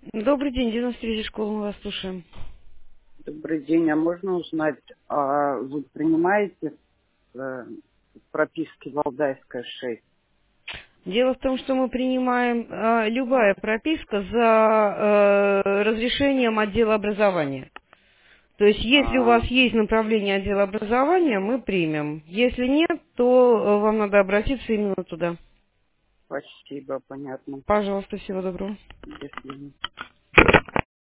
Добрый день, 93 школа, мы вас слушаем. Добрый день. А можно узнать, вы принимаете прописки Валдайская 6? Дело в том, что мы принимаем любая прописка за разрешением отдела образования. То есть, если у вас есть направление отдела образования, мы примем. Если нет, то вам надо обратиться именно туда. Спасибо, понятно. Пожалуйста, всего доброго. До свидания.